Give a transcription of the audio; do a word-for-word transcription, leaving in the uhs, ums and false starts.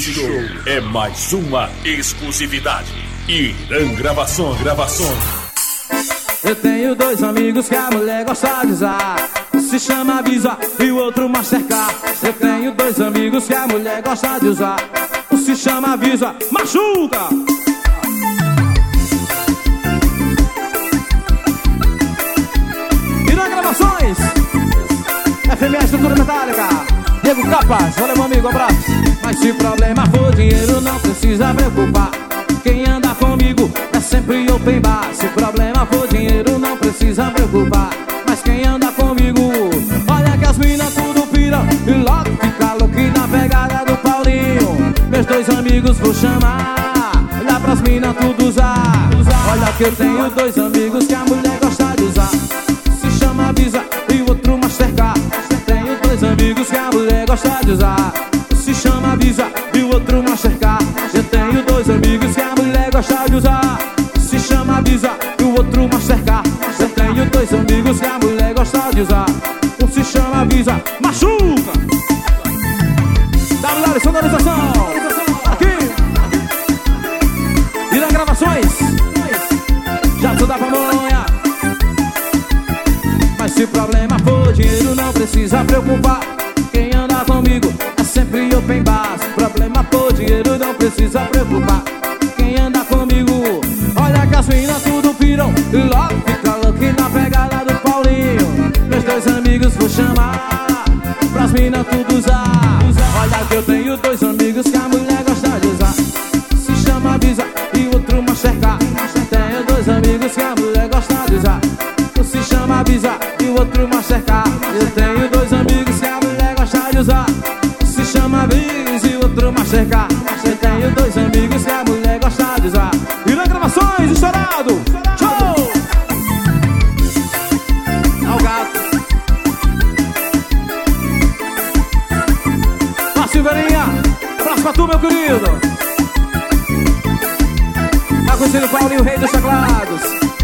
Esse show é mais uma exclusividade. Irã Gravações, Gravações. Eu tenho dois amigos que a mulher gosta de usar. Se chama Visa e o outro Mastercard. Eu tenho dois amigos que a mulher gosta de usar. Um se chama Visa, machuca! Irã Gravações, F M S Estrutura Metálica, Diego Capas, valeu meu amigo, abraço. Mas se o problema for dinheiro, não precisa preocupar. Quem anda comigo é sempre open bar. Se o problema for dinheiro, não precisa preocupar. Mas quem anda comigo, olha que as minas tudo piram e logo fica louco na pegada do Paulinho. Meus dois amigos vou chamar, olha pras minas tudo usar. Olha que eu tenho dois amigos que a mulher gosta de usar. Se chama Visa e o outro Mastercard. Eu tenho dois amigos que a mulher gosta de usar. Se chama Visa e o outro Mastercard. Eu tenho dois amigos que a mulher gosta de usar. Se chama Visa e o outro Mastercard. Eu tenho dois amigos que a mulher gosta de usar. Um se chama Visa, machuca! Dá melhor sonorização aqui, Irã Gravações, já sou da pamonha. Mas se o problema for dinheiro, não precisa preocupar. Quem anda comigo é sempre open bar. Se o problema for dinheiro, não precisa preocupar. Quem anda comigo, olha que as minas tudo piram e logo fica louco na pegada do Paulinho. Meus dois amigos vou chamar, pras minas tudo usar. Olha que eu tenho dois amigos que a mulher gosta de usar. Se chama Visa e o outro Mastercard. Tenho dois amigos que a mulher gosta de usar. Um se chama Visa e o outro Mastercard. Eu tenho dois amigos que a mulher gosta de usar. Se chama Visa e o outro Mastercard. Eu tenho dois amigos que a mulher gosta de usar. Irã Gravações, estourado! Show! Ao gato. Ó, Silveirinha, abraço pra tu, meu querido. Tá conhecendo o Paulinho, o rei dos teclados.